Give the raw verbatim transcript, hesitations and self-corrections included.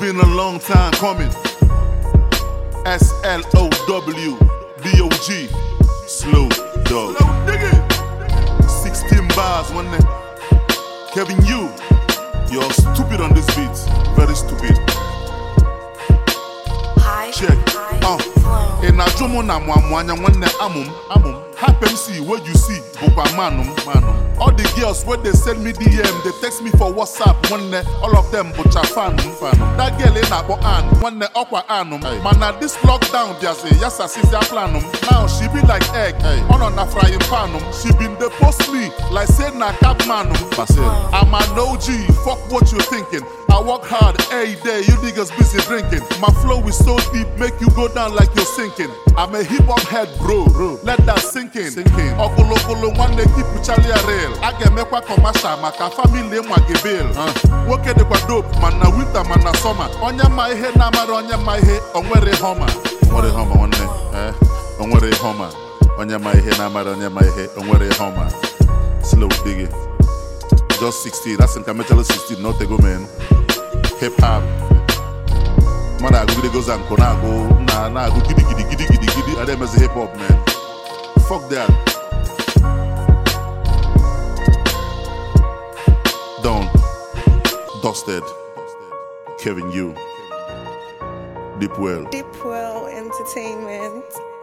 been a long time coming. S L O W D O G, Slow Dog. sixteen bars, one day. Kevin U, you're stupid on this beat. Very stupid. Check. Uh, in a jomo na mwanya one amum amum. Happen see what you see, Bukwa manum manum. All the girls when they send me D M, they text me for WhatsApp. One day, all of them butcha fanum fanum. That girl in Abo an, one day aqua anum. Man, at this lockdown, just say yes, I see their planum. Now she be like egg, hey. On on a frying panum. She been the post me like say na cap manum. I'm an O G, fuck what you thinking. I work hard every day, you niggas busy drinking. My flow is so deep, make you go down like you're sinking. I'm a hip hop head, bro. bro. Let that sink in. Sink in. Okolo kolo one day keep Charlie a rail. I get me kwa commercial, maka family mwa gebil. Woke de kwa dope, man na winter, man na summer. Onya my head na mara onya my head, onwere homa. Onwere homa one day, eh? Onwere homa. Onya my head na mara onya my head, onwere homa. Slow diggy. Just sixteen, that's in Kametalo sixteen, not the go man. Hip hop. Man, I go go zanko, na go, na na go giddy giddy giddy giddy giddy. I them as a hip hop man. Fuck that. Down, Dusted, Kevin U, Deep Well. Deep Well Entertainment.